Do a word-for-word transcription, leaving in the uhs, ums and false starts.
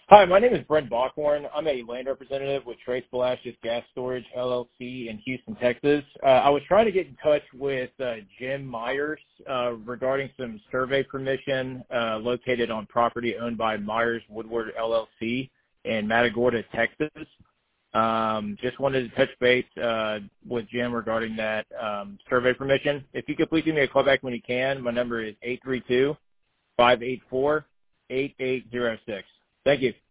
Hi, my name is Brent Bachorn. I'm a land representative with Trace Velasquez Gas Storage, L L C in Houston, Texas. Uh, I was trying to get in touch with uh, Jim Myers uh, regarding some survey permission uh, located on property owned by Myers Woodward, L L C in Matagorda, Texas. Um, just wanted to touch base uh, with Jim regarding that um, survey permission. If you could please give me a call back when you can. My number is eight three two, five eight four, eight eight zero six. Thank you.